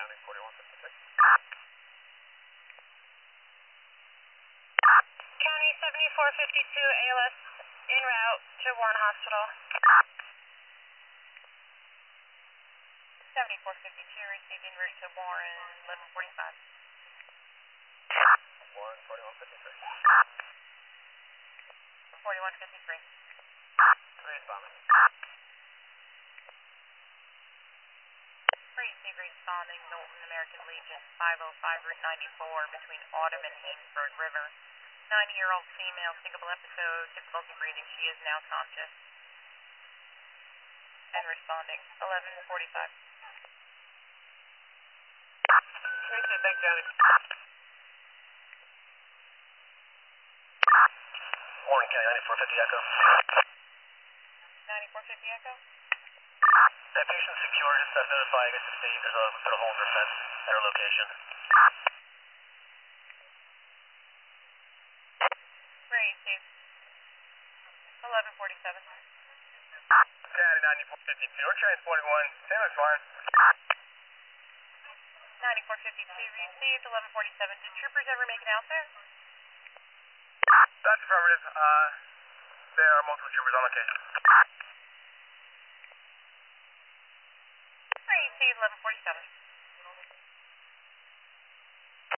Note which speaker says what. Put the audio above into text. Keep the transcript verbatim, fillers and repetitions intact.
Speaker 1: County, forty-one fifty-six.
Speaker 2: County seventy-four fifty-two, A L S en route to Warren Hospital. seventy-four fifty-two, received en route to Warren, eleven forty-five.
Speaker 1: Warren, forty-one fifty-three.
Speaker 2: forty-one fifty-three.
Speaker 1: Responding.
Speaker 2: Receive responding, Knowlton American Legion, five oh five Route ninety-four, between Autumn and Haynesburg River. ninety-year-old female, syncopal episode, difficulty breathing. She is now conscious. And responding, eleven forty-five.
Speaker 1: Receive, Bank County. Warren County, ninety-four fifty Echo.
Speaker 2: ninety-four fifty Echo?
Speaker 1: That patient secured, just uh, notify I guess the state there's a, there's a hole in their fence at our location.
Speaker 2: Receive. eleven forty-seven.
Speaker 1: County, ninety-four fifty-two. We're transporting one. Same as fine.
Speaker 2: ninety-four fifty-two received, eleven forty-seven. Did troopers ever make it out there?
Speaker 1: That's affirmative. Uh, there are multiple troopers on location.
Speaker 2: Received, eleven forty-seven.